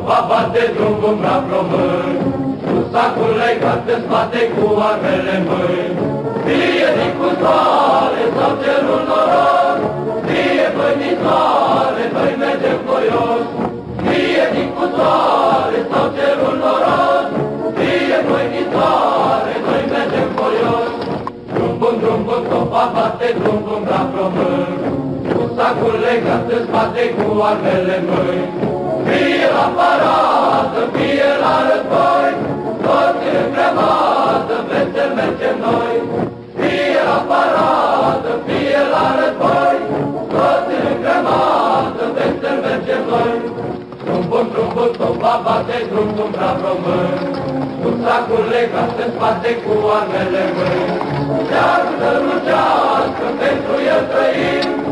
va bate drumul praf român, cu sacul legat în spate cu armele în mâini. Fie din cu soare sau cerul noros, fie bănițoare, noi mergem voios. Fie din cu soare sau cerul noros, fie bănițoare, noi mergem voios. Drum-bun, topa bate drum-bun praf român, cu sacul legat în spate cu armele în mâini. Fie la paradă, fie la război, toți în grămadă, vesel mergem noi. Fie la paradă, fie la război, toți în grămadă, vesel mergem noi. Drum-bun, topa bate drum-bun praf român, cu sacul legat în spate cu armele în mâini. Iar să lucească pentru el trăim,